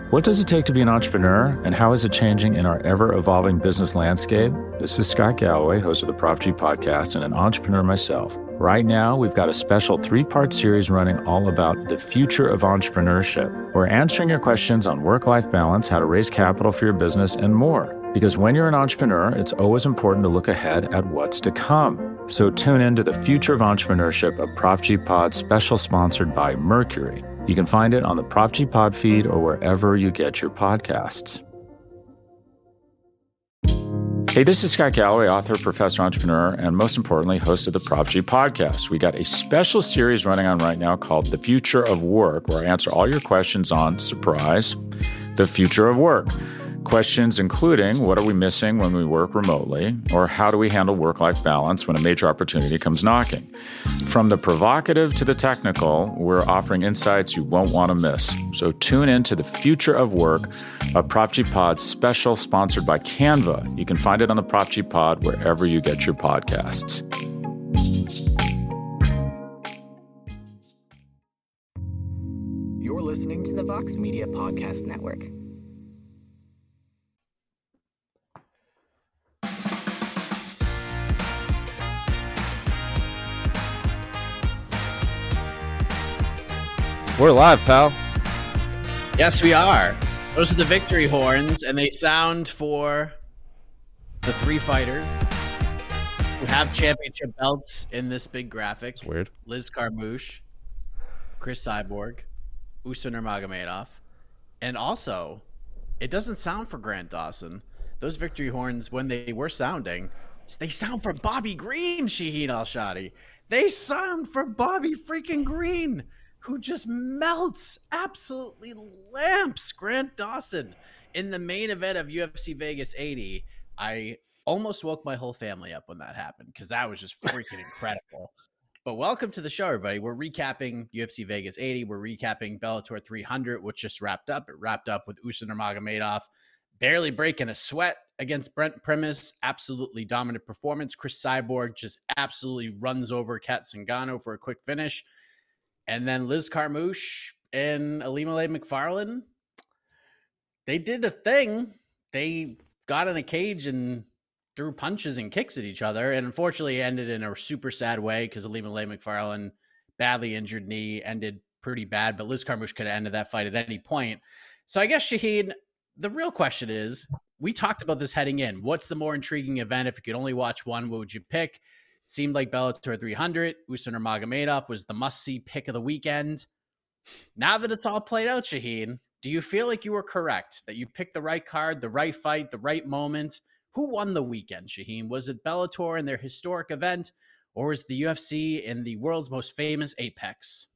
What does it take to be an entrepreneur, and how is it changing in our ever-evolving business landscape? This is Scott Galloway, host of the Prop G podcast and an entrepreneur myself. Right now, we've got a special 3-part series running all about the future of entrepreneurship. We're answering your questions on work-life balance, how to raise capital for your business, and more. Because when you're an entrepreneur, it's always important to look ahead at what's to come. So tune in to the Future of Entrepreneurship, a Prop G pod special sponsored by Mercury. You can find it on the Prop G Pod feed or wherever you get your podcasts. Hey, this is Scott Galloway, author, professor, entrepreneur, and most importantly, host of the Prop G podcast. We got a special series running on right now called The Future of Work, where I answer all your questions on, surprise, the future of work. Questions including, what are we missing when we work remotely? Or how do we handle work-life balance when a major opportunity comes knocking? From the provocative to the technical, we're offering insights you won't want to miss. So tune in to The Future of Work, a Prop G Pod special sponsored by Canva. You can find it on the Prop G Pod wherever you get your podcasts. You're listening to the Vox Media Podcast Network. We're live, pal. Yes, we are. Those are the victory horns, and they sound for the 3 fighters who have championship belts in this big graphic. It's weird. Liz Carmouche, Chris Cyborg, Usman Nurmagomedov, and also, it doesn't sound for Grant Dawson. Those victory horns, when they were sounding, they sound for Bobby Green, Shaheen Al-Shadi. They sound for Bobby freaking Green, who just melts, absolutely lamps Grant Dawson in the main event of UFC Vegas 80. I almost woke my whole family up when that happened because that was just freaking incredible. But welcome to the show, everybody. We're recapping UFC Vegas 80. We're recapping Bellator 300, which just wrapped up. It wrapped up with Usman Nurmagomedov barely breaking a sweat against Brent Primus. Absolutely dominant performance. Chris Cyborg just absolutely runs over Kat Zingano for a quick finish. And then Liz Carmouche and Ilima-Lei Macfarlane, they did a thing. They got in a cage and threw punches and kicks at each other. And unfortunately, it ended in a super sad way because Ilima-Lei Macfarlane, badly injured knee, ended pretty bad. But Liz Carmouche could have ended that fight at any point. So I guess, Shaheen, the real question is, we talked about this heading in. What's the more intriguing event? If you could only watch one, what would you pick? Seemed like Bellator 300, Usman Nurmagomedov was the must-see pick of the weekend. Now that it's all played out, Shaheen, do you feel like you were correct, that you picked the right card, the right fight, the right moment? Who won the weekend, Shaheen? Was it Bellator in their historic event, or was the UFC in the world's most famous Apex?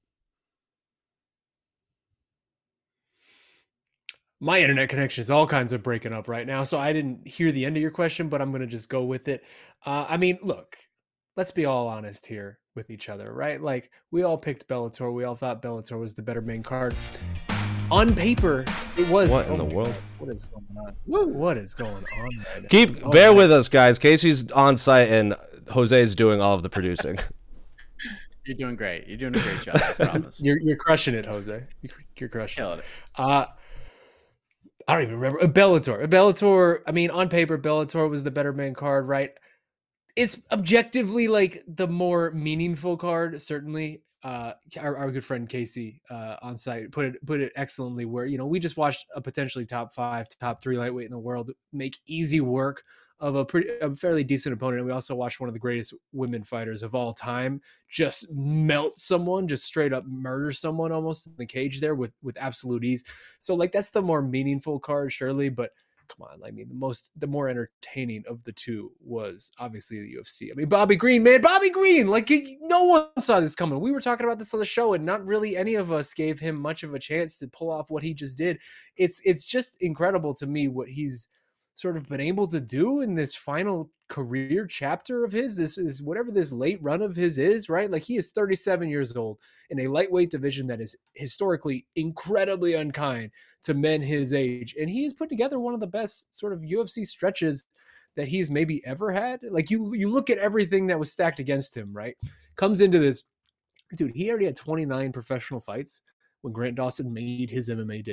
My internet connection is all kinds of breaking up right now, so I didn't hear the end of your question, but I'm going to just go with it. I mean, look, let's be all honest here with each other, right? Like, we all picked Bellator. We all thought Bellator was the better main card. On paper, it was. What in the world? What is going on? What is going on right now? Bear with us, guys. Casey's on site and Jose's doing all of the producing. You're doing great. You're doing a great job, I promise. You're crushing it, Jose. You're crushing Killing it. it. I don't even remember. Bellator, I mean, on paper, Bellator was the better main card, right? It's objectively like the more meaningful card, certainly. Our good friend Casey on site put it excellently, where, you know, we just watched a potentially top 5, top 3 lightweight in the world make easy work of a fairly decent opponent. And we also watched one of the greatest women fighters of all time just melt someone, just straight up murder someone almost in the cage there with absolute ease. So, like, that's the more meaningful card, surely, but come on, I mean, the more entertaining of the two was obviously the UFC. I mean, Bobby Green, like, no one saw this coming. We were talking about this on the show, and not really any of us gave him much of a chance to pull off what he just did. It's just incredible to me what he's sort of been able to do in this final career chapter of his, this is whatever this late run of his is, right? Like, he is 37 years old in a lightweight division that is historically incredibly unkind to men his age. And he's put together one of the best sort of UFC stretches that he's maybe ever had. Like, you look at everything that was stacked against him, right? Comes into this, dude, he already had 29 professional fights when Grant Dawson made his MMA debut.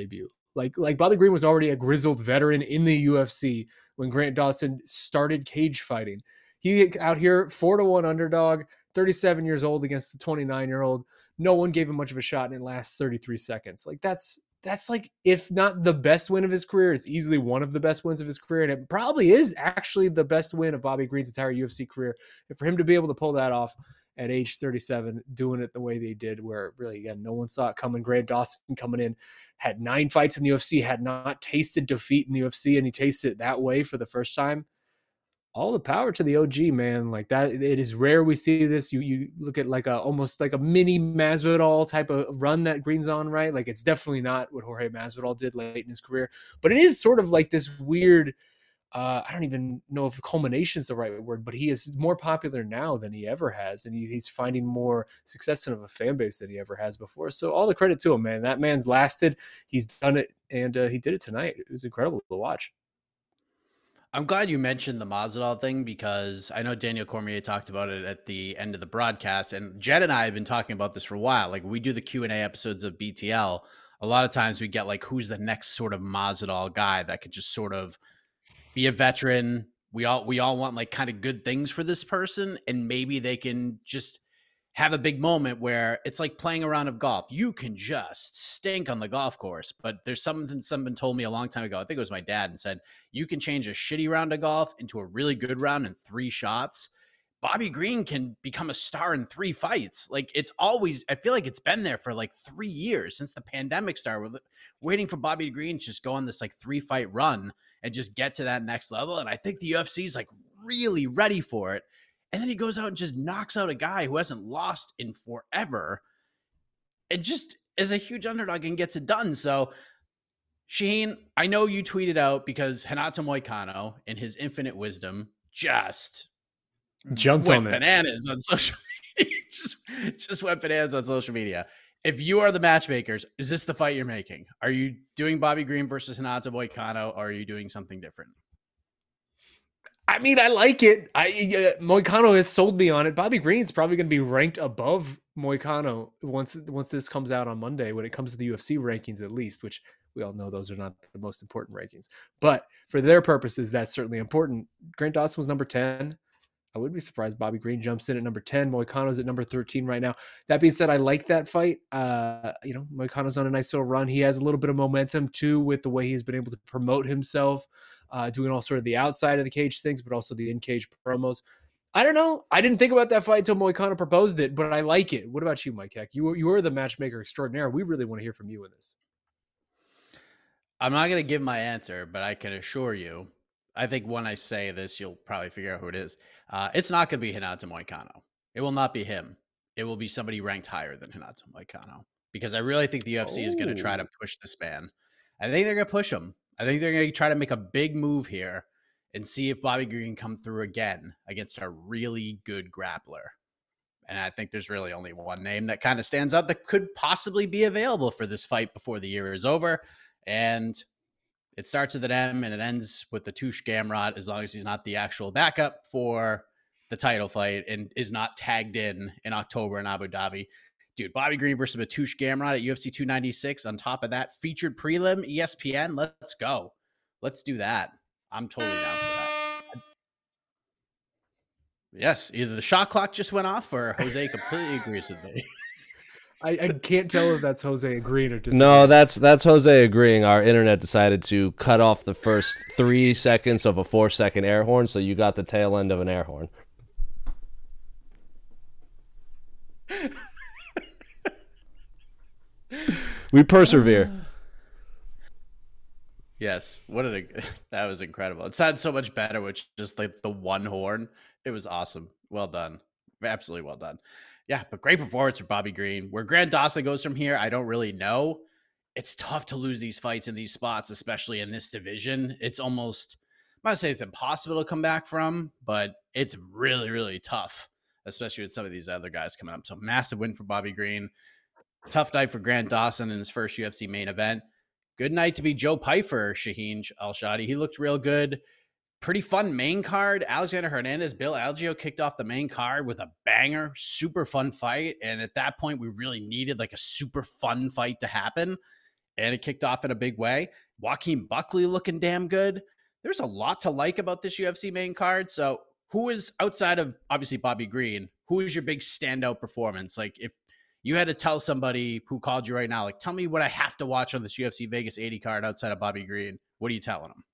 Like Bobby Green was already a grizzled veteran in the UFC when Grant Dawson started cage fighting. He out here 4-1 underdog, 37 years old against the 29-year-old. No one gave him much of a shot, and it lasts 33 seconds. Like that's like, if not the best win of his career, it's easily one of the best wins of his career. And it probably is actually the best win of Bobby Green's entire UFC career. And for him to be able to pull that off at age 37, doing it the way they did, where really, again, no one saw it coming. Grant Dawson coming in, had 9 fights in the UFC, had not tasted defeat in the UFC, and he tasted it that way for the first time. All the power to the OG, man. Like that, it is rare we see this. You look at like almost like a mini Masvidal type of run that Green's on, right? Like it's definitely not what Jorge Masvidal did late in his career, but it is sort of like this weird, I don't even know if culmination is the right word, but he is more popular now than he ever has, and he's finding more success in of a fan base than he ever has before. So all the credit to him, man. That man's lasted. He's done it, and he did it tonight. It was incredible to watch. I'm glad you mentioned the Masvidal thing, because I know Daniel Cormier talked about it at the end of the broadcast, and Jed and I have been talking about this for a while. Like, we do the Q&A episodes of BTL. A lot of times we get like, who's the next sort of Masvidal guy that could just sort of be a veteran. We all want like kind of good things for this person, and maybe they can just have a big moment where it's like playing a round of golf. You can just stink on the golf course, but there's something someone told me a long time ago. I think it was my dad, and said, you can change a shitty round of golf into a really good round in 3 shots. Bobby Green can become a star in 3 fights. Like, it's always, I feel like it's been there for like 3 years since the pandemic started. We're waiting for Bobby Green to just go on this like 3-fight run and just get to that next level. And I think the UFC is like really ready for it. And then he goes out and just knocks out a guy who hasn't lost in forever, and just is a huge underdog and gets it done. So, Shaheen, I know you tweeted out because Renato Moicano, in his infinite wisdom, just jumped on bananas on social media. just went bananas on social media. If you are the matchmakers, is this the fight you're making? Are you doing Bobby Green versus Renato Moicano, or are you doing something different? I mean, I like it. Moicano has sold me on it. Bobby Green's probably going to be ranked above Moicano once this comes out on Monday, when it comes to the UFC rankings, at least, which we all know those are not the most important rankings. But for their purposes, that's certainly important. Grant Dawson was number 10. I wouldn't be surprised Bobby Green jumps in at number 10. Moicano's at number 13 right now. That being said, I like that fight. Moicano's on a nice little run. He has a little bit of momentum too, with the way he's been able to promote himself, doing all sort of the outside of the cage things, but also the in-cage promos. I don't know. I didn't think about that fight until Moicano proposed it, but I like it. What about you, Mike Heck? You were the matchmaker extraordinaire. We really want to hear from you in this. I'm not going to give my answer, but I can assure you, I think when I say this, you'll probably figure out who it is. It's not going to be Renato Moicano. It will not be him. It will be somebody ranked higher than Renato Moicano, because I really think the UFC is going to try to push this man. I think they're going to push him. I think they're going to try to make a big move here and see if Bobby Green can come through again against a really good grappler. And I think there's really only one name that kind of stands out that could possibly be available for this fight before the year is over. And it starts with an M and it ends with the Touche Gamrot, as long as he's not the actual backup for the title fight and is not tagged in October in Abu Dhabi. Dude, Bobby Green versus Mateusz Gamrot at UFC 296. On top of that, featured prelim, ESPN. Let's go. Let's do that. I'm totally down for that. Yes, either the shot clock just went off or Jose completely agrees with me. I can't tell if that's Jose agreeing or disagreeing. No, that's Jose agreeing. Our internet decided to cut off the first 3 seconds of a 4-second air horn, so you got the tail end of an air horn. We persevere. Yes, that was incredible. It sounded so much better with just like the one horn. It was awesome. Well done. Absolutely well done. Yeah, but great performance for Bobby Green. Where Grant Dawson goes from here, I don't really know. It's tough to lose these fights in these spots, especially in this division. It's almost, I'm not saying it's impossible to come back from, but it's really, really tough, especially with some of these other guys coming up. So massive win for Bobby Green. Tough night for Grant Dawson in his first UFC main event. Good night to be Joe Pyfer, Shaheen Al-Shadi. He looked real good. Pretty fun main card. Alexander Hernandez, Bill Algeo kicked off the main card with a banger. Super fun fight. And at that point, we really needed like a super fun fight to happen. and it kicked off in a big way. Joaquin Buckley looking damn good. There's a lot to like about this UFC main card. So who is, outside of obviously Bobby Green, who is your big standout performance? Like, if you had to tell somebody who called you right now, like, tell me what I have to watch on this UFC Vegas 80 card outside of Bobby Green, what are you telling them?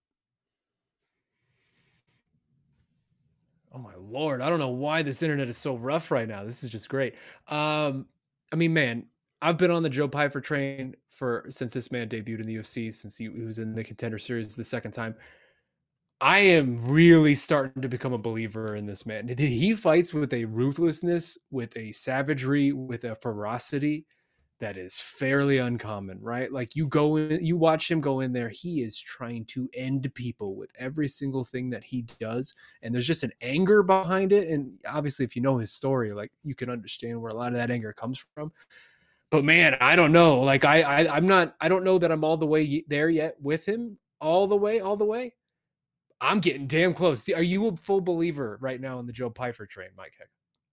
Oh my Lord. I don't know why this internet is so rough right now. This is just great. I mean, man, I've been on the Joe Pyfer train since this man debuted in the UFC, since he was in the Contender Series the second time. I am really starting to become a believer in this man. He fights with a ruthlessness, with a savagery, with a ferocity that is fairly uncommon, right? Like, you go in, you watch him go in there, he is trying to end people with every single thing that he does. And there's just an anger behind it. And obviously, if you know his story, like, you can understand where a lot of that anger comes from. But man, I don't know. Like, I'm not, I don't know that I'm all the way there yet with him all the way. I'm getting damn close. Are you a full believer right now in the Joe Pyfer train, Mike Heck?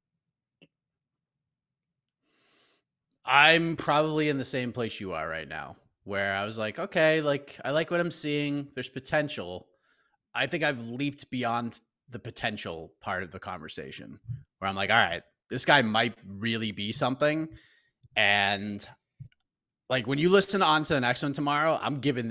I'm probably in the same place you are right now, where I was like, okay, like, I like what I'm seeing. There's potential. I think I've leaped beyond the potential part of the conversation, where I'm like, all right, this guy might really be something. And like, when you listen on to the next one tomorrow, I'm giving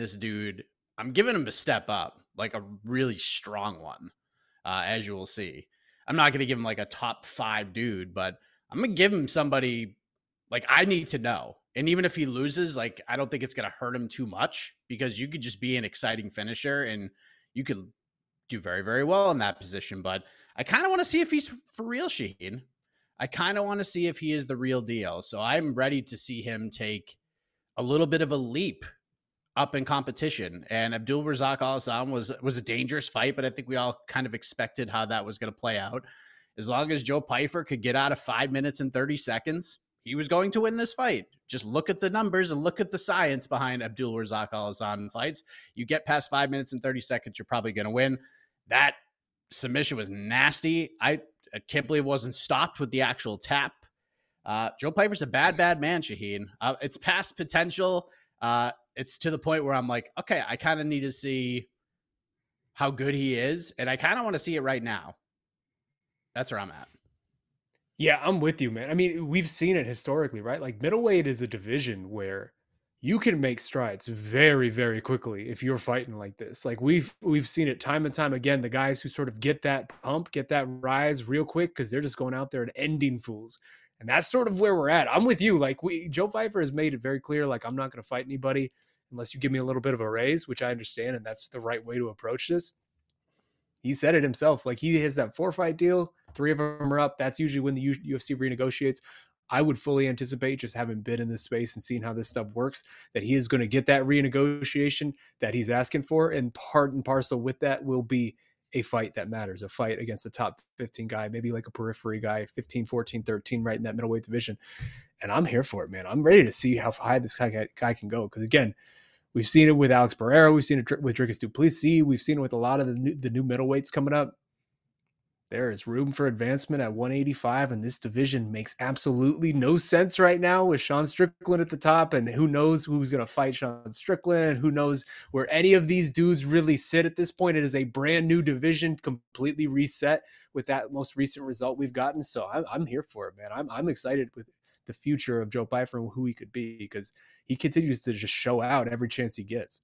him a step up, like a really strong one, as you will see. I'm not going to give him like a top 5 dude, but I'm going to give him somebody like I need to know. And even if he loses, like, I don't think it's going to hurt him too much, because you could just be an exciting finisher and you could do very, very well in that position. But I kind of want to see if he's for real, Shaheen. I kind of want to see if he is the real deal. So I'm ready to see him take a little bit of a leap up in competition. And Abdul Razak Al Hassan was a dangerous fight, but I think we all kind of expected how that was going to play out. As long as Joe Pyfer could get out of 5 minutes and 30 seconds, he was going to win this fight. Just look at the numbers and look at the science behind Abdul Razak Al Hassan fights. You get past 5 minutes and 30 seconds, you're probably going to win. That submission was nasty. I can't believe it wasn't stopped with the actual tap. Joe Pyfer's a bad man, Shaheen. It's past potential. It's to the point where I'm like, okay, I kind of need to see how good he is, and I kind of want to see it right now. That's where I'm at. Yeah, I'm with you, man. I mean, we've seen it historically, right? Like, middleweight is a division where you can make strides very, very quickly if you're fighting like this. Like, we've seen it time and time again. The guys who sort of get that pump, get that rise real quick, because they're just going out there and ending fools. And that's sort of where we're at. I'm with you. Like, Joe Pyfer has made it very clear, like, I'm not going to fight anybody unless you give me a little bit of a raise, which I understand, and that's the right way to approach this. He said it himself. Like, he has that 4-fight deal. 3 of them are up. That's usually when the UFC renegotiates. I would fully anticipate, just having been in this space and seeing how this stuff works, that he is going to get that renegotiation that he's asking for. And part and parcel with that will be a fight that matters, a fight against the top 15 guy, maybe like a periphery guy, 15, 14, 13, right in that middleweight division. And I'm here for it, man. I'm ready to see how high this guy can go. Because again, we've seen it with Alex Barrera. We've seen it with Dricus du Plessis. We've seen it with a lot of the new middleweights coming up. There is room for advancement at 185, and this division makes absolutely no sense right now with Sean Strickland at the top, and who knows who's going to fight Sean Strickland, and who knows where any of these dudes really sit at this point. It is a brand new division, completely reset with that most recent result we've gotten. So I'm here for it, man. I'm excited with the future of Joe Pyfer and who he could be, because he continues to just show out every chance he gets.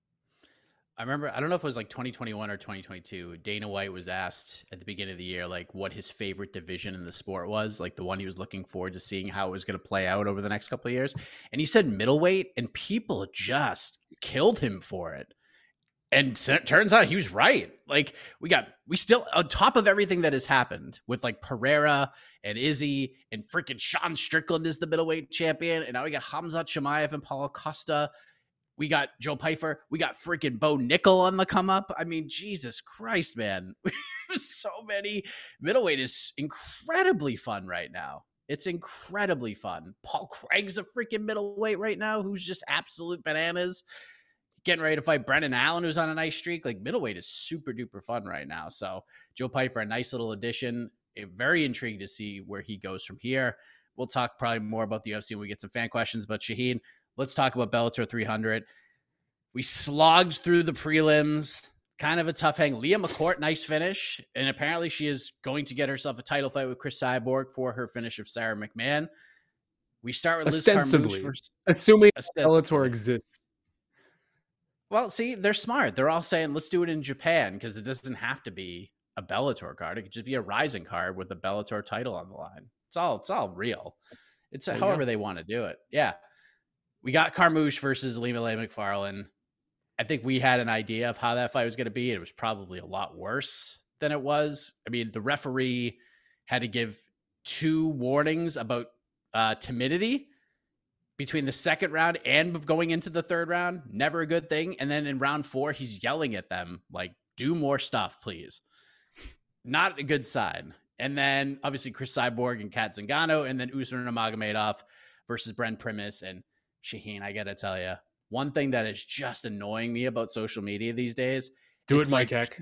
I remember, I don't know if it was like 2021 or 2022, Dana White was asked at the beginning of the year, like, what his favorite division in the sport was, like the one he was looking forward to seeing how it was going to play out over the next couple of years. And he said middleweight, and people just killed him for it. And turns out he was right. Like, we still, on top of everything that has happened with like Pereira and Izzy and freaking Sean Strickland is the middleweight champion. And now we got Khamzat Chimaev and Paulo Costa. We got Joe Pyfer. We got freaking Bo Nickel on the come up. I mean, Jesus Christ, man. So many. Middleweight is incredibly fun right now. It's incredibly fun. Paul Craig's a freaking middleweight right now who's just absolute bananas. Getting ready to fight Brendan Allen, who's on a nice streak. Like, middleweight is super duper fun right now. So Joe Pyfer, a nice little addition. Very intrigued to see where he goes from here. We'll talk probably more about the UFC when we get some fan questions. But Shaheen, let's talk about Bellator 300. We slogged through the prelims. Kind of a tough hang. Leah McCourt, nice finish. And apparently she is going to get herself a title fight with Chris Cyborg for her finish of Sarah McMahon. We start with ostensibly, Liz Carmouche. assuming Bellator exists. Well, see, they're smart. They're all saying, let's do it in Japan because it doesn't have to be a Bellator card. It could just be a Rising card with a Bellator title on the line. It's all real. It's however they want to do it. Yeah. We got Carmouche versus Ilima-Lei Macfarlane. I think we had an idea of how that fight was going to be. It was probably a lot worse than it was. I mean, the referee had to give 2 warnings about timidity between the second round and going into the third round. Never a good thing. And then in round 4, he's yelling at them, like, do more stuff, please. Not a good sign. And then obviously Chris Cyborg and Kat Zingano, and then Usman Nurmagomedov versus Brent Primus. And Shaheen, I got to tell you, one thing that is just annoying me about social media these days. Do it, Mike Heck.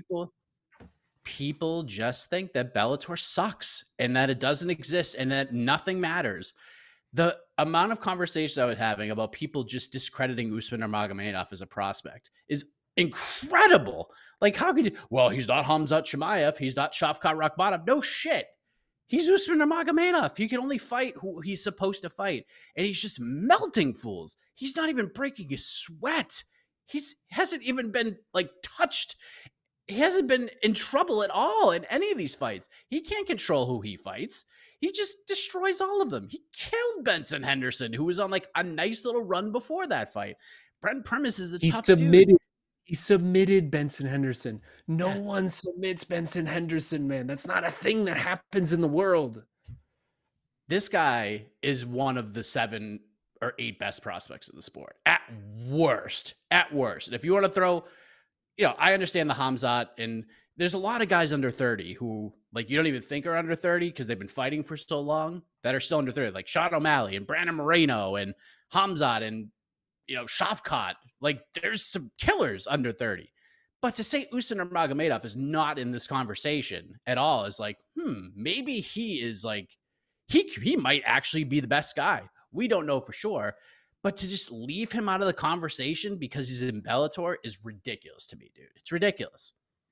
People just think that Bellator sucks and that it doesn't exist and that nothing matters. The amount of conversations I was having about people just discrediting Usman Nurmagomedov as a prospect is incredible. Like, how could you? Well, he's not Khamzat Chimaev. He's not Shavkat Rakhmonov. No shit. He's Usman Nurmagomedov. He can only fight who he's supposed to fight. And he's just melting fools. He's not even breaking a sweat. Hasn't even been like touched. He hasn't been in trouble at all in any of these fights. He can't control who he fights. He just destroys all of them. He killed Benson Henderson, who was on like a nice little run before that fight. Brent Primus is a tough dude. He submitted Benson Henderson. No one submits Benson Henderson, man. That's not a thing that happens in the world. This guy is one of the 7 or 8 best prospects of the sport. At worst. And if you want to throw, I understand the Khamzat, and there's a lot of guys under 30 who, like, you don't even think are under 30 because they've been fighting for so long that are still under 30, like Sean O'Malley and Brandon Moreno and Khamzat and Shavkat. Like, there's some killers under 30. But to say Usman Nurmagomedov is not in this conversation at all is like, maybe he is like, he might actually be the best guy. We don't know for sure. But to just leave him out of the conversation because he's in Bellator is ridiculous to me, dude. It's ridiculous.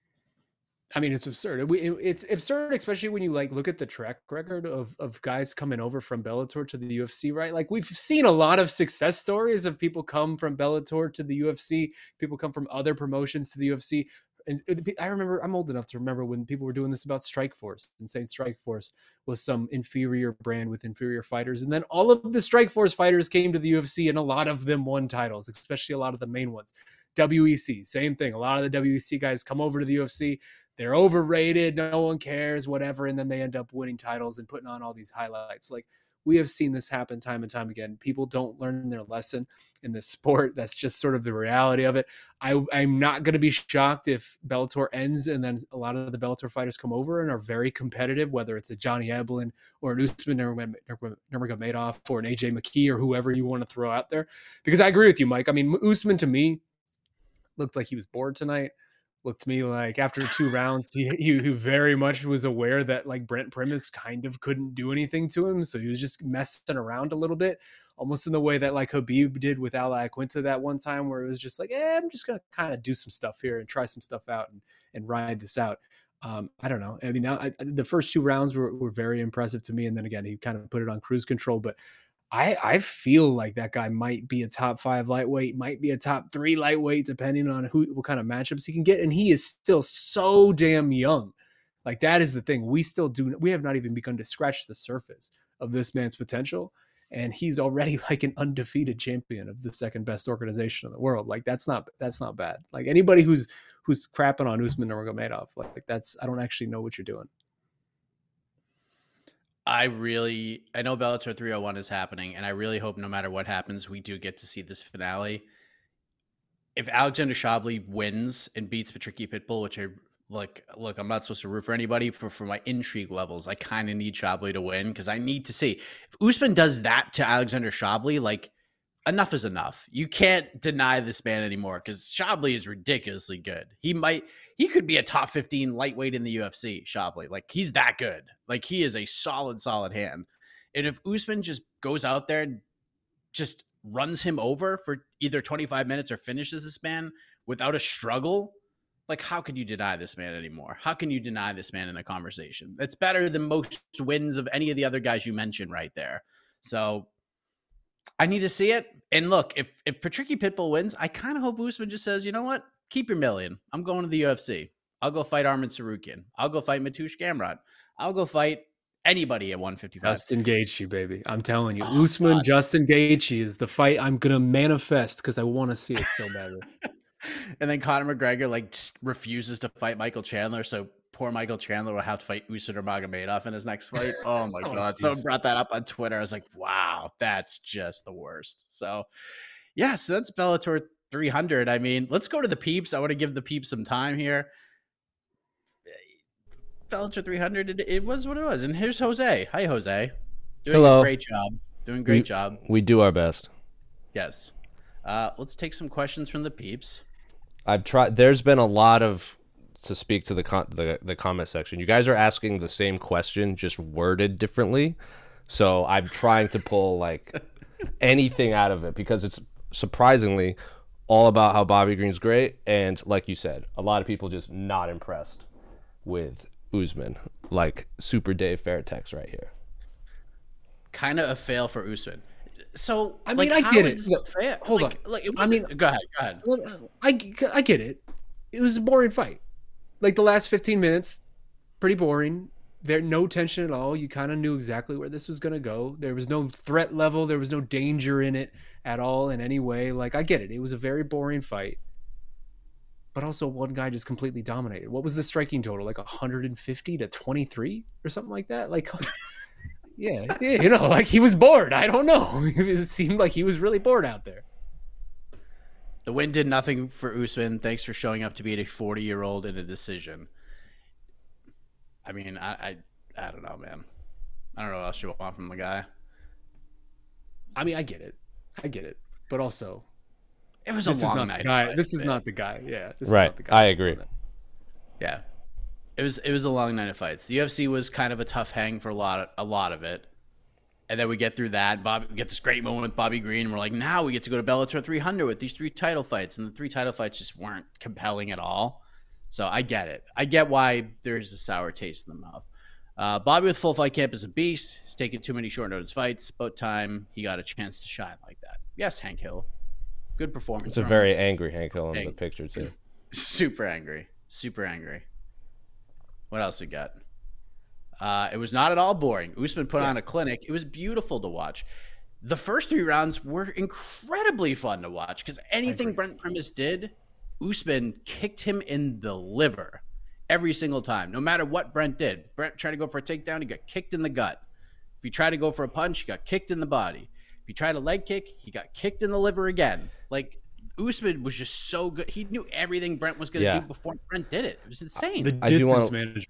I mean, it's absurd. It's absurd, especially when you like look at the track record of guys coming over from Bellator to the UFC, right? Like, we've seen a lot of success stories of people come from Bellator to the UFC, people come from other promotions to the UFC. And I remember, I'm old enough to remember when people were doing this about Strikeforce and saying Strikeforce was some inferior brand with inferior fighters. And then all of the Strikeforce fighters came to the UFC and a lot of them won titles, especially a lot of the main ones. WEC, same thing. A lot of the WEC guys come over to the UFC. They're overrated. No one cares, whatever. And then they end up winning titles and putting on all these highlights. Like, we have seen this happen time and time again. People don't learn their lesson in this sport. That's just sort of the reality of it. I'm not going to be shocked if Bellator ends and then a lot of the Bellator fighters come over and are very competitive, whether it's a Johnny Eblen or an Usman Nurmagomedov or an AJ McKee or whoever you want to throw out there. Because I agree with you, Mike. I mean, Usman to me looked like he was bored tonight. Looked to me like after 2 rounds, he very much was aware that like Brent Primus kind of couldn't do anything to him. So he was just messing around a little bit, almost in the way that like Khabib did with Al Iaquinta that one time, where it was just like, I'm just going to kind of do some stuff here and try some stuff out and ride this out. I don't know. I mean, the first 2 rounds were very impressive to me. And then again, he kind of put it on cruise control, but I feel like that guy might be a top 5 lightweight, might be a top 3 lightweight, depending on what kind of matchups he can get. And he is still so damn young. Like, that is the thing. We have not even begun to scratch the surface of this man's potential. And he's already like an undefeated champion of the 2nd best organization in the world. Like, that's not bad. Like, anybody who's crapping on Usman Nurmagomedov, like that's, I don't actually know what you're doing. I know Bellator 301 is happening, and I really hope no matter what happens, we do get to see this finale. If Alexander Shabliy wins and beats Patricky Pitbull, which I look, I'm not supposed to root for anybody for my intrigue levels. I kind of need Shabliy to win because I need to see if Usman does that to Alexander Shabliy, like, enough is enough. You can't deny this man anymore because Shabliy is ridiculously good. He could be a top 15 lightweight in the UFC, Shabliy. Like, he's that good. Like, he is a solid hand. And if Usman just goes out there and just runs him over for either 25 minutes or finishes this man without a struggle, like, how can you deny this man anymore? How can you deny this man in a conversation? That's better than most wins of any of the other guys you mentioned right there. So I need to see it. And look, if Patricky Pitbull wins, I kind of hope Usman just says, you know what? Keep your million. I'm going to the UFC. I'll go fight Arman Tsarukyan. I'll go fight Mateusz Gamrot. I'll go fight anybody at 155. Justin Gaethje, baby. I'm telling you. Usman, God. Justin Gaethje is the fight I'm going to manifest because I want to see it so badly. And then Conor McGregor like just refuses to fight Michael Chandler, so poor Michael Chandler will have to fight Usman Nurmagomedov in his next fight. Oh my God. Someone brought that up on Twitter. I was like, wow, that's just the worst. So yeah, so that's Bellator 300. I mean, let's go to the peeps. I want to give the peeps some time here. Bellator 300, it was what it was. And here's Jose. Hi, Jose. Doing a great job. Doing a great job. We do our best. Yes. Let's take some questions from the peeps. I've tried. There's been a lot of, to speak to the comment section. You guys are asking the same question, just worded differently. So I'm trying to pull like anything out of it because it's surprisingly all about how Bobby Green's great. And like you said, a lot of people just not impressed with Usman. Like Super Dave Fairtex right here. Kind of a fail for Usman. So I mean, I get it. Hold on. Go ahead. I get it. It was a boring fight. Like the last 15 minutes, pretty boring. There, no tension at all. You kind of knew exactly where this was going to go. There was no threat level. There was no danger in it at all in any way. Like I get it. It was a very boring fight. But also one guy just completely dominated. What was the striking total? Like 150 to 23 or something like that? Like... Yeah, you know, like he was bored. I don't know. It seemed like he was really bored out there. The win did nothing for Usman. Thanks for showing up to beat a 40-year-old in a decision. I mean, I don't know, man. I don't know what else you want from the guy. I mean, I get it. But also, it was a long night. This is not the guy. Yeah, this right. Is not the guy. I agree. Yeah. It was a long night of fights. The UFC was kind of a tough hang for a lot of it. And then we get through that. We get this great moment with Bobby Green. And we're like, now we get to go to Bellator 300 with these 3 title fights. And the 3 title fights just weren't compelling at all. So I get it. I get why there's a sour taste in the mouth. Bobby with full fight camp is a beast. He's taken too many short notice fights. About time he got a chance to shine like that. Yes, Hank Hill. Good performance. It's a very angry Hank Hill in the picture too. Super angry. Super angry. What else we got? It was not at all boring. Usman put on a clinic. It was beautiful to watch. The first 3 rounds were incredibly fun to watch because anything Brent Primus did, Usman kicked him in the liver every single time, no matter what Brent did. Brent tried to go for a takedown, he got kicked in the gut. If he tried to go for a punch, he got kicked in the body. If he tried a leg kick, he got kicked in the liver again. Like, Usman was just so good. He knew everything Brent was going to do before Brent did it. It was insane. The distance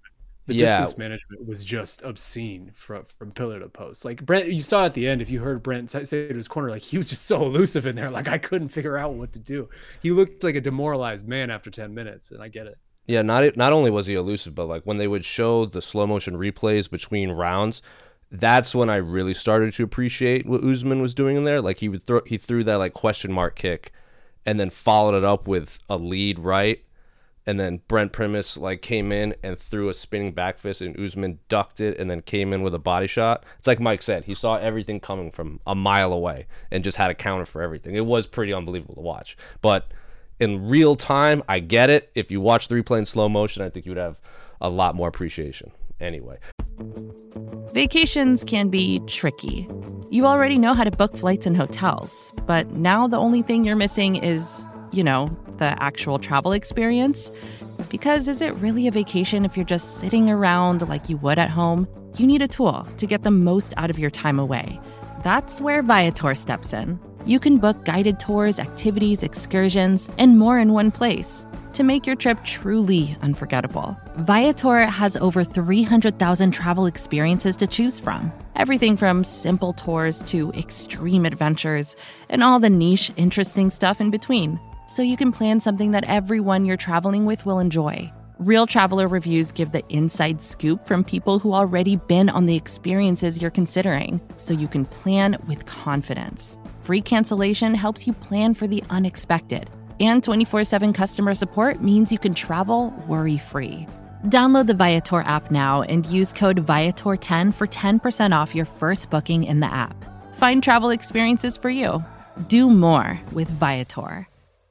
management was just obscene from pillar to post. Like Brent, you saw at the end, if you heard Brent say to his corner, like he was just so elusive in there. Like I couldn't figure out what to do. He looked like a demoralized man after 10 minutes, and I get it. Yeah, not only was he elusive, but like when they would show the slow motion replays between rounds, that's when I really started to appreciate what Usman was doing in there. Like he threw that like question mark kick and then followed it up with a lead right. And then Brent Primus like came in and threw a spinning back fist, and Usman ducked it and then came in with a body shot. It's like Mike said, he saw everything coming from a mile away and just had a counter for everything. It was pretty unbelievable to watch. But in real time, I get it. If you watch the replay in slow motion, I think you would have a lot more appreciation. Anyway. Vacations can be tricky. You already know how to book flights and hotels, but now the only thing you're missing is, the actual travel experience. Because is it really a vacation if you're just sitting around like you would at home? You need a tool to get the most out of your time away. That's where Viator steps in. You can book guided tours, activities, excursions, and more in one place to make your trip truly unforgettable. Viator has over 300,000 travel experiences to choose from. Everything from simple tours to extreme adventures and all the niche, interesting stuff in between. So you can plan something that everyone you're traveling with will enjoy. Real Traveler reviews give the inside scoop from people who already been on the experiences you're considering, so you can plan with confidence. Free cancellation helps you plan for the unexpected. And 24/7 customer support means you can travel worry-free. Download the Viator app now and use code Viator10 for 10% off your first booking in the app. Find travel experiences for you. Do more with Viator.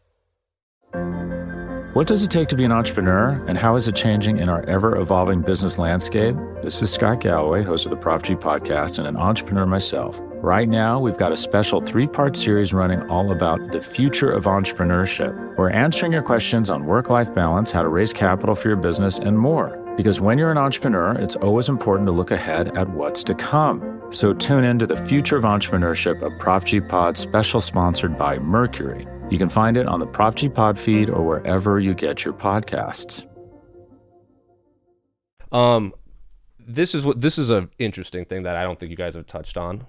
What does it take to be an entrepreneur, and how is it changing in our ever-evolving business landscape? This is Scott Galloway, host of the Prop G podcast and an entrepreneur myself. Right now, we've got a special 3-part series running all about the future of entrepreneurship. We're answering your questions on work-life balance, how to raise capital for your business, and more. Because when you're an entrepreneur, it's always important to look ahead at what's to come. So tune in to the Future of Entrepreneurship, a Prop G pod special sponsored by Mercury. You can find it on the Prop G pod feed or wherever you get your podcasts. This is an interesting thing that I don't think you guys have touched on.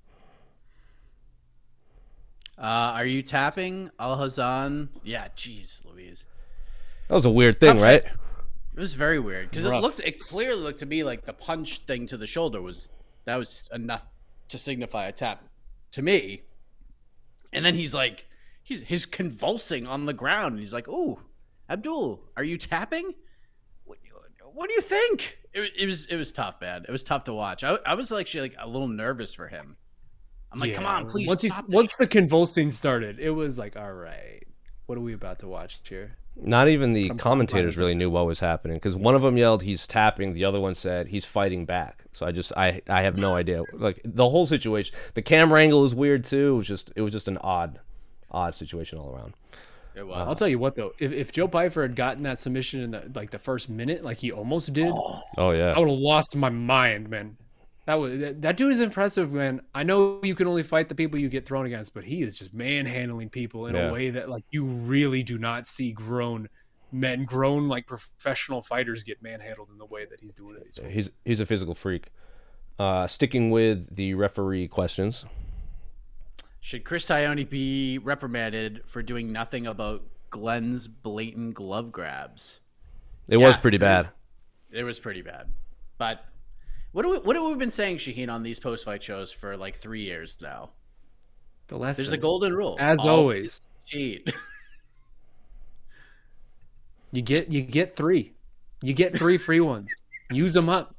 Are you tapping Al-Hazan? Yeah, jeez, Louise. That was a weird thing, right? It was very weird because it clearly looked to me like the punch thing to the shoulder was enough to signify a tap to me. And then he's convulsing on the ground, and he's like, "Ooh, Abdul, are you tapping? What do you think?" It was tough, man. It was tough to watch. I was actually a little nervous for him. I'm like, "Come on, please." Once the convulsing started, it was like, "All right, what are we about to watch here?" Not even the commentators really knew what was happening, because one of them yelled, "He's tapping," the other one said, "He's fighting back." So I have no idea. Like, the whole situation, the camera angle was weird too. It was just an odd situation all around. I'll tell you what though, if Joe Pyfer had gotten that submission in the first minute, like he almost did, oh yeah, I would have lost my mind, man. That dude is impressive, man. I know you can only fight the people you get thrown against, but he is just manhandling people in a way that you really do not see grown like professional fighters get manhandled in the way that he's doing it. He's a physical freak. Sticking with the referee questions. Should Chris Tognoni be reprimanded for doing nothing about Glenn's blatant glove grabs? It was pretty bad. It was pretty bad. But what have we been saying, Shaheen, on these post-fight shows for 3 years now? The lesson. There's a golden rule. As always. Cheat. You get 3. You get 3 free ones. Use them up.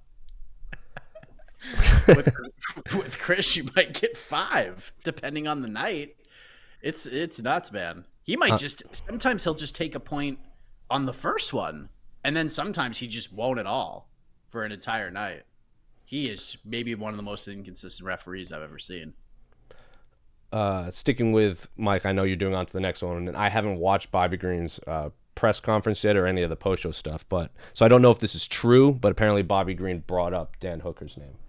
With Chris, you might get 5, depending on the night. It's nuts, man. He might sometimes he'll just take a point on the first one, and then sometimes he just won't at all for an entire night. He is maybe one of the most inconsistent referees I've ever seen. Sticking with Mike, I know you're doing on to the next one, and I haven't watched Bobby Green's press conference yet or any of the post-show stuff, so I don't know if this is true, but apparently Bobby Green brought up Dan Hooker's name.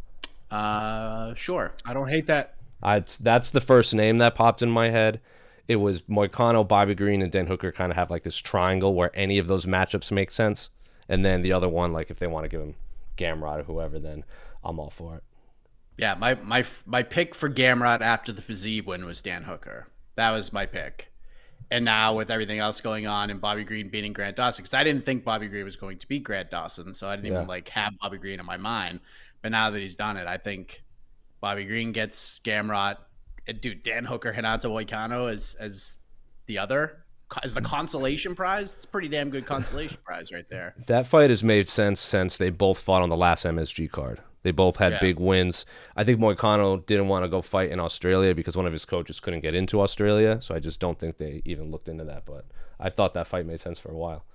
Sure. I don't hate that. That's the first name that popped in my head. It was Moicano, Bobby Green, and Dan Hooker kind of have this triangle where any of those matchups make sense, and then the other one, if they want to give him Gamrot or whoever, then I'm all for it. Yeah, my pick for Gamrot after the Fiziev win was Dan Hooker. That was my pick. And now with everything else going on and Bobby Green beating Grant Dawson, because I didn't think Bobby Green was going to beat Grant Dawson, so I didn't even have Bobby Green in my mind. But now that he's done it, I think Bobby Green gets Gamrot. Dude, Dan Hooker, Renato Moicano as the other, as the consolation prize. It's a pretty damn good consolation prize right there. That fight has made sense since they both fought on the last MSG card. They both had big wins. I think Moicano didn't want to go fight in Australia because one of his coaches couldn't get into Australia, so I just don't think they even looked into that. But I thought that fight made sense for a while.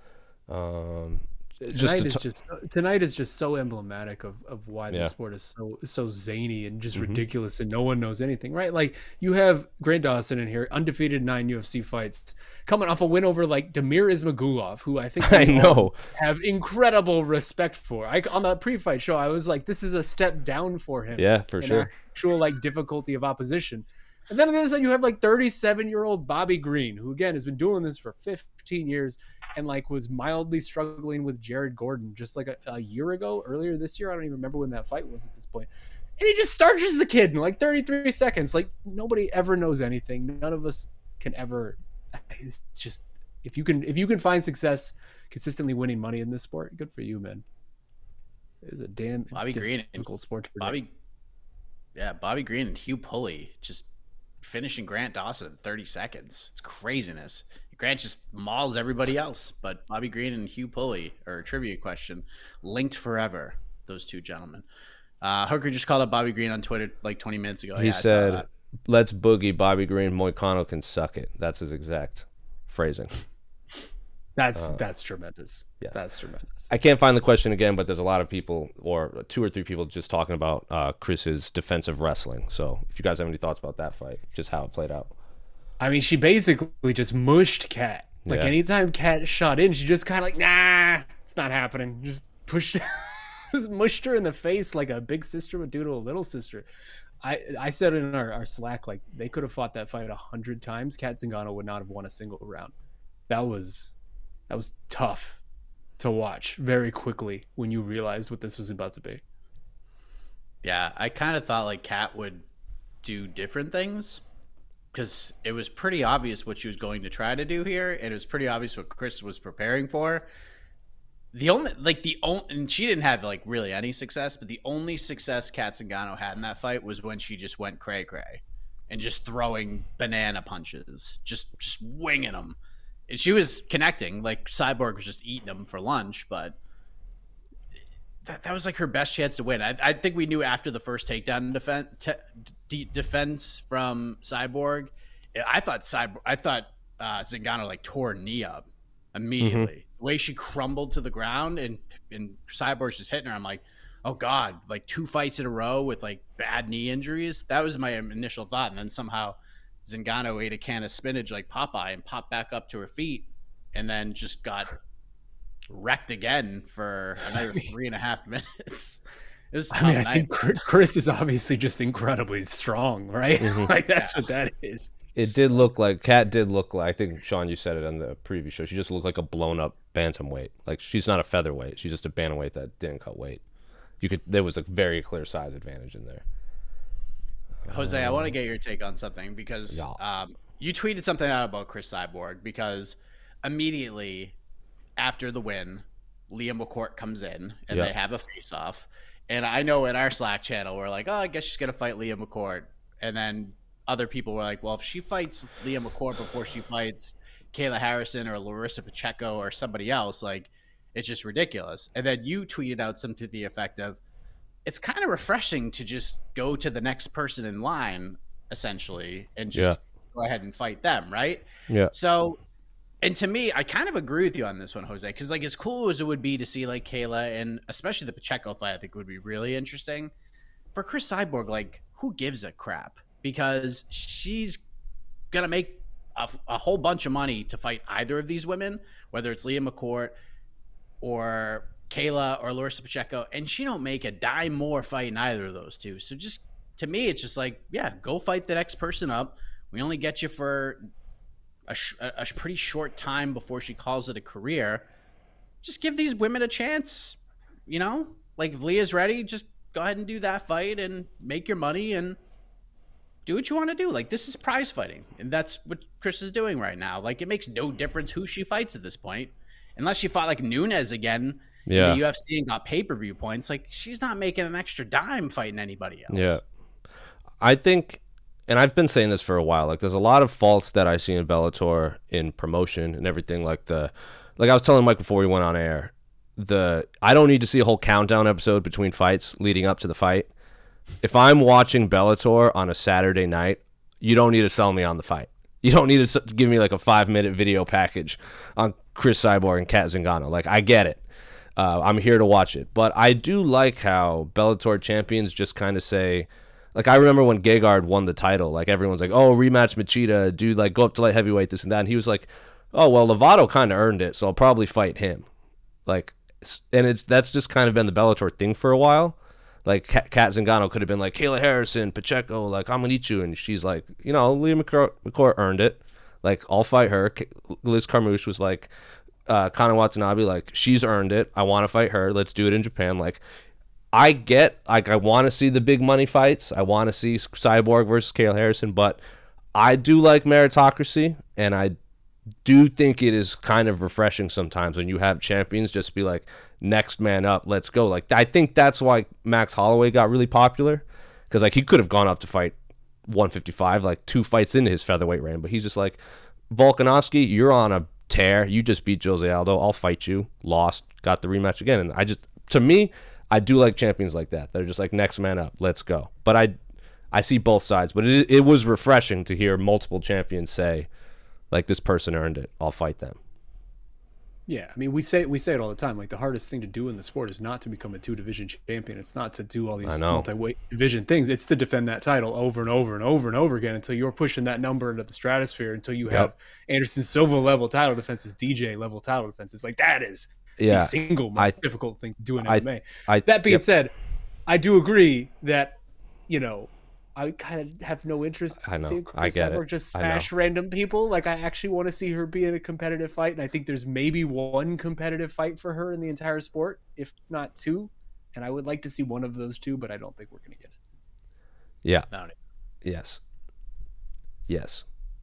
Tonight is just so emblematic of why the sport is so zany and just ridiculous, and no one knows anything, right? Like, you have Grant Dawson in here, undefeated 9 UFC fights, coming off a win over Damir Ismagulov, who I think have incredible respect for. On the pre-fight show, I was like, this is a step down for him. Yeah, for sure. Actual difficulty of opposition. And then on the other side, you have 37-year-old Bobby Green, who again has been doing this for 15 years and was mildly struggling with Jared Gordon just a year ago, earlier this year. I don't even remember when that fight was at this point. And he just starches the kid in 33 seconds. Nobody ever knows anything. None of us can ever. It's just if you can find success consistently winning money in this sport, good for you, man. It is a damn Bobby Green, difficult sport to predict. Bobby Green and Hugh Pulley just finishing Grant Dawson in 30 seconds. It's craziness. Grant just mauls everybody else, but Bobby Green and Hugh Pulley, or a trivia question, linked forever, those two gentlemen. Hooker just called up Bobby Green on Twitter like 20 minutes ago. He said, let's boogie Bobby Green. Moicano can suck it. That's his exact phrasing. That's tremendous. Yes. That's tremendous. I can't find the question again, but there's a lot of people, or 2 or 3 people, just talking about Chris's defensive wrestling. So if you guys have any thoughts about that fight, just how it played out. I mean, she basically just mushed Kat. Like, anytime Kat shot in, she just kind of like, nah, it's not happening. Just pushed, just mushed her in the face like a big sister would do to a little sister. I said in our Slack, like, they could have fought that fight 100 times. Kat Zingano would not have won a single round. That was tough to watch very quickly when you realized what this was about to be. Yeah, I kind of thought like Kat would do different things because it was pretty obvious what she was going to try to do here, and it was pretty obvious what Chris was preparing for. And she didn't have like really any success, but the only success Kat Zingano had in that fight was when she just went cray-cray and just throwing banana punches, just winging them. And she was connecting, like Cyborg was just eating them for lunch, but that was like her best chance to win. I think we knew after the first takedown defense from Cyborg. I thought Zingano like tore her knee up immediately. Mm-hmm. The way she crumbled to the ground and Cyborg's just hitting her, I'm like, oh God, like 2 fights in a row with like bad knee injuries. That was my initial thought. And then somehow Zingano ate a can of spinach like Popeye and popped back up to her feet and then just got wrecked again for another 3.5 minutes. It was tough. I think Chris is obviously just incredibly strong, right? Mm-hmm. Like that's what that is. It did look like Kat did look like, I think Sean, you said it on the preview show. She just looked like a blown up bantamweight. Like she's not a featherweight. She's just a bantamweight that didn't cut weight. There was a very clear size advantage in there. Jose, I want to get your take on something because you tweeted something out about Chris Cyborg because immediately after the win, Leah McCourt comes in and they have a face-off. And I know in our Slack channel, we're like, oh, I guess she's going to fight Leah McCourt. And then other people were like, well, if she fights Leah McCourt before she fights Kayla Harrison or Larissa Pacheco or somebody else, like, it's just ridiculous. And then you tweeted out something to the effect of, it's kind of refreshing to just go to the next person in line, essentially, and just go ahead and fight them, right? Yeah. So, and to me, I kind of agree with you on this one, Jose, because like as cool as it would be to see like Kayla and especially the Pacheco fight, I think would be really interesting. For Chris Cyborg, like who gives a crap? Because she's gonna make a whole bunch of money to fight either of these women, whether it's Leah McCourt or Kayla or Larissa Pacheco, and she don't make a dime more fighting either of those two. So just to me, it's just like, yeah, go fight the next person up. We only get you for a pretty short time before she calls it a career. Just give these women a chance, you know? Like if Leah's ready, just go ahead and do that fight and make your money and do what you want to do. Like this is prize fighting, and that's what Chris is doing right now. Like it makes no difference who she fights at this point, unless she fought like Nunes again in the UFC and got pay-per-view points. Like she's not making an extra dime fighting anybody else. Yeah, I think, and I've been saying this for a while, like there's a lot of faults that I see in Bellator in promotion and everything. Like I was telling Mike before we went on air, I don't need to see a whole countdown episode between fights leading up to the fight. If I'm watching Bellator on a Saturday night, you don't need to sell me on the fight. You don't need to give me like a 5-minute video package on Chris Cyborg and Kat Zingano. Like I get it. I'm here to watch it. But I do like how Bellator champions just kind of say, like I remember when Gegard won the title, like everyone's like, oh, rematch Machida, dude, like go up to light heavyweight, this and that. And he was like, oh, well, Lovato kind of earned it, so I'll probably fight him. Like, and that's just kind of been the Bellator thing for a while. Like Kat Zingano could have been like, Kayla Harrison, Pacheco, like I'm gonna eat you. And she's like, you know, Leah McCourt earned it. Like, I'll fight her. Liz Carmouche was like, Kana Watanabe, like, she's earned it. I want to fight her. Let's do it in Japan. Like, I want to see the big money fights. I want to see Cyborg versus Kayla Harrison, but I do like meritocracy, and I do think it is kind of refreshing sometimes when you have champions just be like, next man up, let's go. Like, I think that's why Max Holloway got really popular, because like he could have gone up to fight 155, like 2 fights into his featherweight reign, but he's just like, Volkanovski, you're on a tear. You just beat Jose Aldo. I'll fight you. Lost. Got the rematch again. And to me, I do like champions like that. They're just like, next man up. Let's go. But I see both sides. But it was refreshing to hear multiple champions say, like, this person earned it. I'll fight them. Yeah, I mean, we say it all the time. Like, the hardest thing to do in the sport is not to become a 2-division champion. It's not to do all these multi-weight division things. It's to defend that title over and over and over and over again until you're pushing that number into the stratosphere, until you have Anderson Silva level title defenses, DJ level title defenses. Like, that is the single most difficult thing to do in MMA. That being said, I do agree that, you know, I kind of have no interest in seeing Chris Cyborg just smash random people. Like, I actually want to see her be in a competitive fight, and I think there's maybe one competitive fight for her in the entire sport, if not 2. And I would like to see one of those 2, but I don't think we're going to get it. Yeah. Yes.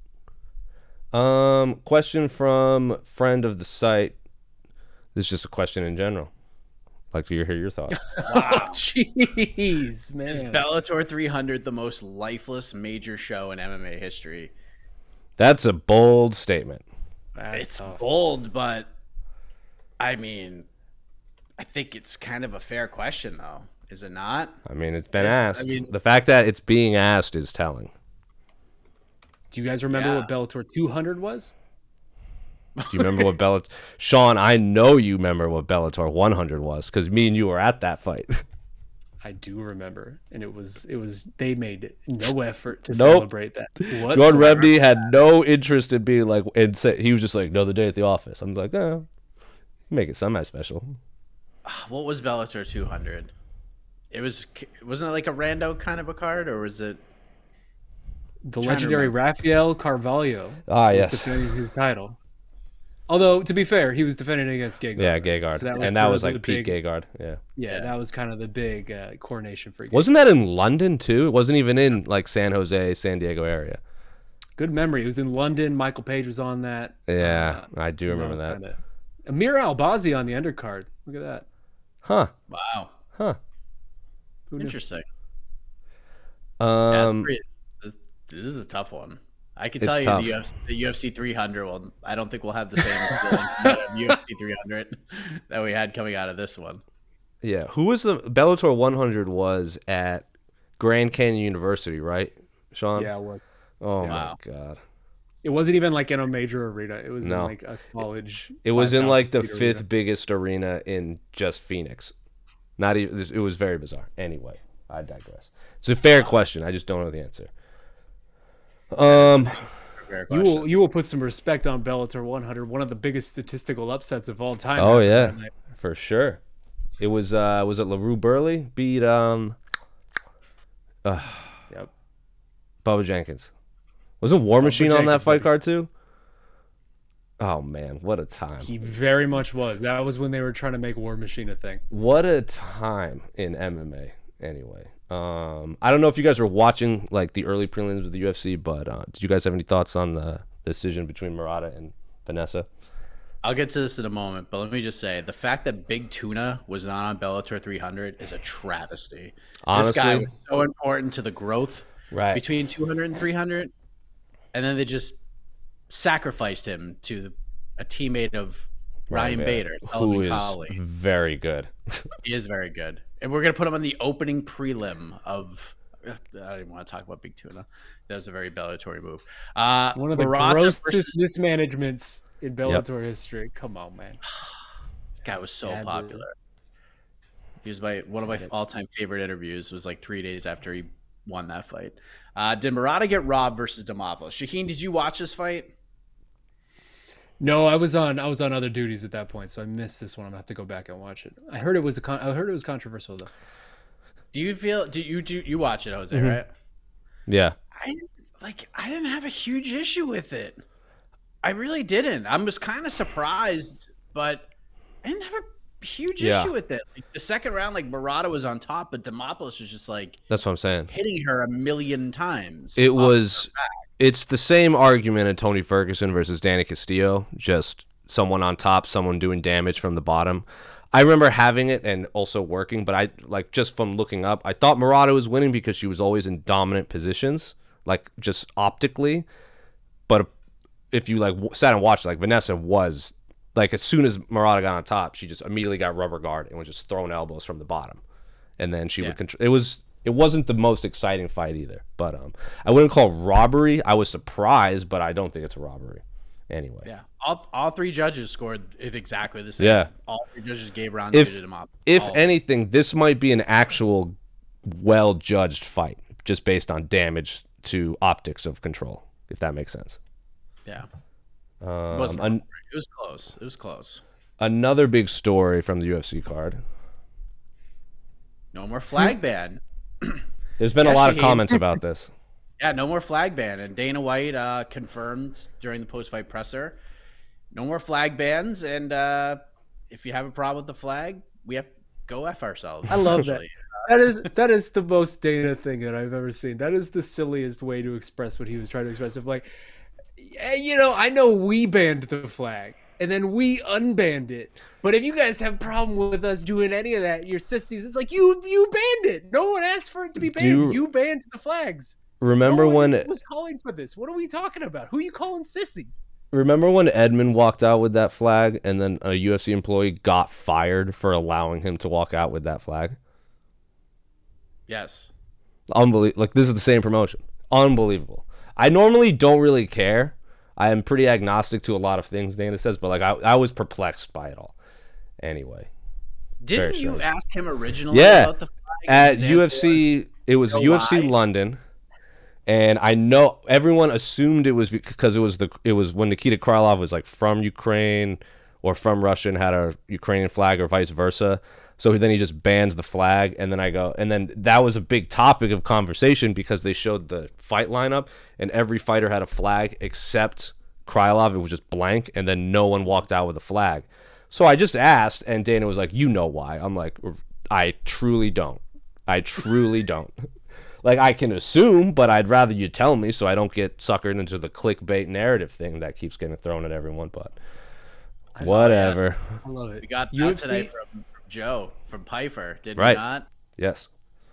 Question from friend of the site. This is just a question in general. Like to hear your thoughts. Wow, jeez, man. Is Bellator 300 the most lifeless major show in MMA history? That's a bold statement. It's bold, but I mean, I think it's kind of a fair question, though. Is it not? I mean, it's been asked. I mean, the fact that it's being asked is telling. Do you guys remember what Bellator 200 was? Do you remember what Bellator... Sean, I know you remember what Bellator 100 was, because me and you were at that fight. I do remember, and it was. They made no effort to celebrate that. Gordon Rebney had no interest in being like, and say, he was just like, another day at the office. I'm like, oh, make it semi special. What was Bellator 200? Wasn't it like a rando kind of a card, or was it the legendary Rafael Carvalho? Yes, defending his title. Although, to be fair, he was defending against Gegard. Yeah, Gegard. So that was like Pete Gegard. Yeah, that was kind of the big coronation for Gegard. Wasn't that in London, too? It wasn't even in, like, San Jose, San Diego area. Good memory. It was in London. Michael Page was on that. Yeah, I do remember that. Amir Albazi on the undercard. Look at that. Huh. Wow. Huh. Interesting. This is a tough one. I can tell you the UFC 300. Well, I don't think we'll have the same feeling of UFC 300 that we had coming out of this one. Yeah. Who was the Bellator 100 was at Grand Canyon University, right, Sean? Yeah, it was. Oh, my God. It wasn't even like in a major arena. It was in like a college. It was in like the 5th biggest arena in just Phoenix. Not even. It was very bizarre. Anyway, I digress. It's a fair question. I just don't know the answer. You will put some respect on Bellator 100, one of the biggest statistical upsets of all time. Oh yeah, for sure. It was it LaRue Burley beat Bubba Jenkins. Wasn't War Machine on that fight card too? Oh man, what a time. He very much was. That was when they were trying to make War Machine a thing. What a time in MMA anyway. I don't know if you guys were watching like the early prelims of the UFC, but did you guys have any thoughts on the decision between Murata and Vanessa? I'll get to this in a moment, but let me just say the fact that Big Tuna was not on Bellator 300 is a travesty. Honestly, this guy was so important to the growth between 200 and 300, and then they just sacrificed him to a teammght of Ryan Bader, who is very good. He is very good. And we're going to put him on the opening prelim of... I don't even want to talk about Big Tuna. That was a very Bellator move. One of the grossest mismanagements in Bellator history. Come on, man. This guy was so popular. He was one of my all-time favorite interviews. Was like 3 days after he won that fight. Did Murata get robbed versus Demopoulos? Shaheen, did you watch this fight? No, I was on other duties at that point, so I missed this one. I'm gonna have to go back and watch it. I heard it was controversial though. Do you watch it, Jose? Mm-hmm. Right? Yeah. I didn't have a huge issue with it. I really didn't. I was kind of surprised, but I didn't have a huge issue with it. Like, the second round, like Murata was on top, but Demopoulos was just like that's what I'm saying, hitting her a million times. It was it's the same argument in Tony Ferguson versus Danny Castillo, just someone on top, someone doing damage from the bottom. I remember having it and also working, but I like just from looking up, I thought Murata was winning because she was always in dominant positions, like just optically. But if you like sat and watched, like Vanessa was like as soon as Murata got on top, she just immediately got rubber guard and was just throwing elbows from the bottom, and then she would control. It wasn't the most exciting fight either, but I wouldn't call it robbery. I was surprised, but I don't think it's a robbery. Anyway, Yeah, all three judges scored it exactly the same. Yeah. All three judges gave round two to Demop. If anything, this might be an actual well-judged fight, just based on damage to optics of control, if that makes sense. Yeah, it wasn't. It was close. It was close. Another big story from the UFC card. No more flag ban. There's been a lot of comments about this. Yeah, no more flag ban. And Dana White confirmed during the post-fight presser, no more flag bans. And if you have a problem with the flag, we have to go F ourselves. I love that. That is the most Dana thing that I've ever seen. That is the silliest way to express what he was trying to express. Of like, you know, I know we banned the flag and then we unbanned it, but if you guys have a problem with us doing any of that, you're sissies. It's like you banned it. No one asked for it to be banned. You banned the flags. Remember no one when was calling for this? What are we talking about? Who are you calling sissies? Remember when Edmund walked out with that flag and then a UFC employee got fired for allowing him to walk out with that flag? Yes. Unbelievable. Like, this is the same promotion. Unbelievable. I normally don't really care. I am pretty agnostic to a lot of things Dana says, but like I was perplexed by it all. Anyway. Didn't you ask him originally about the flag? At UFC, it was UFC London. And I know everyone assumed it was because it was when Nikita Krylov was like from Ukraine or from Russia and had a Ukrainian flag or vice versa. So then he just bans the flag, and then that was a big topic of conversation because they showed the fight lineup, and every fighter had a flag except Krylov. It was just blank, and then no one walked out with a flag. So I just asked, and Dana was like, "You know why?" I'm like, "I truly don't. I truly don't." Like, I can assume, but I'd rather you tell me so I don't get suckered into the clickbait narrative thing that keeps getting thrown at everyone. But whatever. I love it. We got that today from Joe from Piper, did we not? Yes.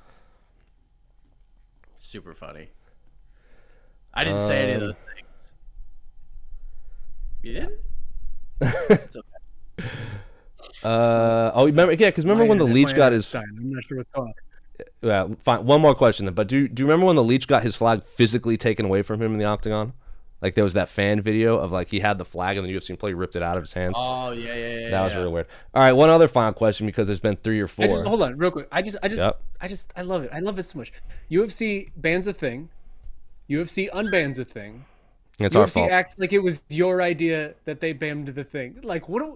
Super funny. I didn't say any of those things. You didn't? It's okay. Remember? Yeah, because remember when the Leech got his. I'm not sure what's going on. Yeah, fine. One more question then. But do you remember when the Leech got his flag physically taken away from him in the octagon? Like, there was that fan video of like he had the flag and the UFC employee ripped it out of his hands. Oh yeah. That was really weird. All right, one other final question because there's been 3 or 4. Hold on, real quick. I love it. I love it so much. UFC bans a thing. UFC unbans a thing. It's our UFC fault. acts like it was your idea that they banned the thing. Like, what?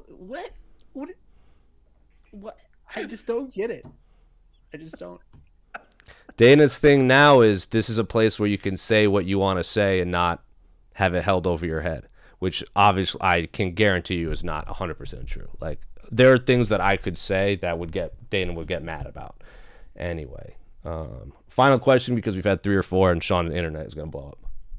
I just don't get it. I just don't. Dana's thing now is this is a place where you can say what you want to say and not have it held over your head, which obviously I can guarantee you is not 100% true. Like, there are things that I could say that Dana would get mad about. Anyway, final question because we've had 3 or 4 and Sean, the internet is going to blow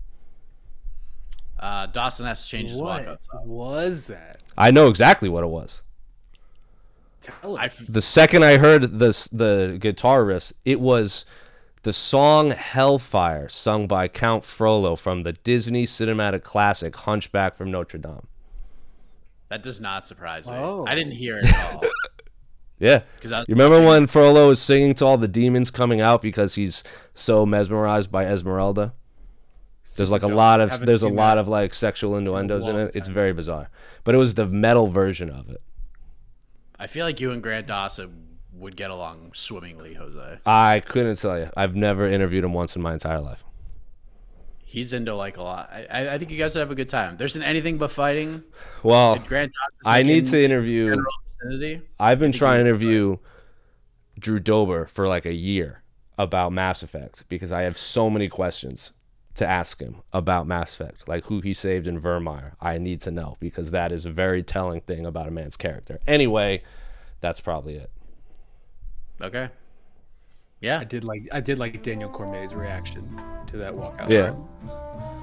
up. Dawson has to change his walkouts. What was that? I know exactly what it was. Tell us. The second I heard the guitar riffs, it was the song Hellfire, sung by Count Frollo from the Disney cinematic classic Hunchback from Notre Dame. That does not surprise me. Oh. I didn't hear it at all. Yeah. You remember when Frollo is singing to all the demons coming out because he's so mesmerized by Esmeralda? There's like a lot of like sexual innuendos in it. It's very bizarre. But it was the metal version of it. I feel like you and Grant Dawson would get along swimmingly, Jose. I couldn't tell you. I've never interviewed him once in my entire life. He's into like a lot. I think you guys would have a good time. There's an anything but fighting. Well, Grant Dawson's I need to interview. I've been trying to interview Drew Dober for like a year about Mass Effect because I have so many questions to ask him about Mass Effect, like who he saved in Vermeer. I need to know because that is a very telling thing about a man's character. Anyway, that's probably it. Okay. Yeah. I did like Daniel Cormier's reaction to that walkout. Yeah. Song.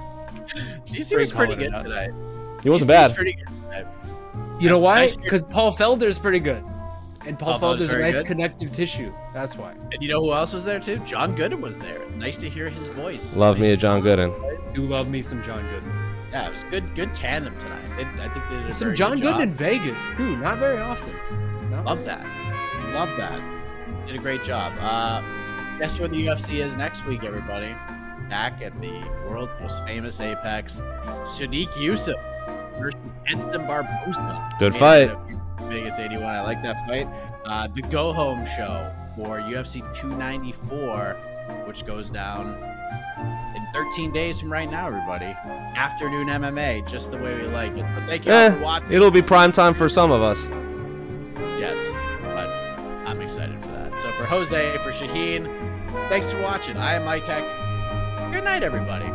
DC was pretty good tonight. He wasn't DC was bad. pretty good tonight. You know why? Nice. Because Paul Felder's pretty good. And Paul Paul Felder's Felder's very nice good. connective tissue. That's why. And you know who else was there too? John Gooden was there. Nice to hear his voice. Love Nice me a to- John Gooden. Do love me some John Gooden. Yeah, it was good tandem tonight. I think they did a Some very John good job. Gooden in Vegas. Dude, not very often. Love that. Love that. Did a great job. Guess where the UFC is next week, everybody? Back at the world's most famous Apex. Sadiq Yusuf versus Edson Barboza. Good fight. Vegas 81. I like that fight. The Go Home show for UFC 294, which goes down in 13 days from right now, everybody. Afternoon MMA, just the way we like it. So thank you all for watching. It'll be prime time for some of us. Yes, but I'm excited for that. So for Jose, for Shaheen, thanks for watching. I am Mike Heck. Good night, everybody.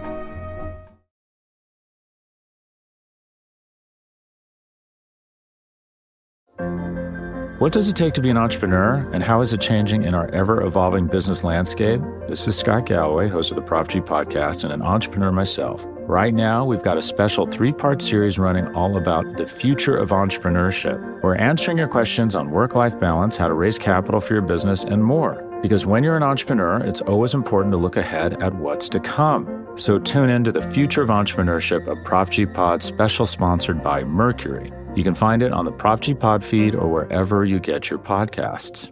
What does it take to be an entrepreneur, and how is it changing in our ever-evolving business landscape? This is Scott Galloway, host of the Prop G podcast and an entrepreneur myself. Right now, we've got a special 3-part series running all about the future of entrepreneurship. We're answering your questions on work-life balance, how to raise capital for your business, and more. Because when you're an entrepreneur, it's always important to look ahead at what's to come. So tune in to the Future of Entrepreneurship, a Prop G pod special sponsored by Mercury. You can find it on the Prop G Pod feed or wherever you get your podcasts.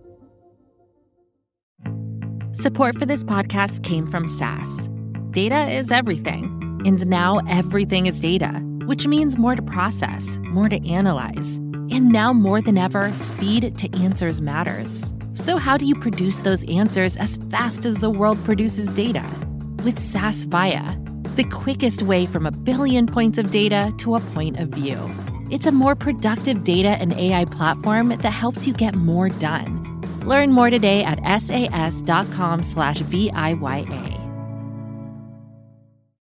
Support for this podcast came from SAS. Data is everything, and now everything is data, which means more to process, more to analyze. And now more than ever, speed to answers matters. So how do you produce those answers as fast as the world produces data? With SAS Viya, the quickest way from a billion points of data to a point of view. It's a more productive data and AI platform that helps you get more done. Learn more today at sas.com/VIYA.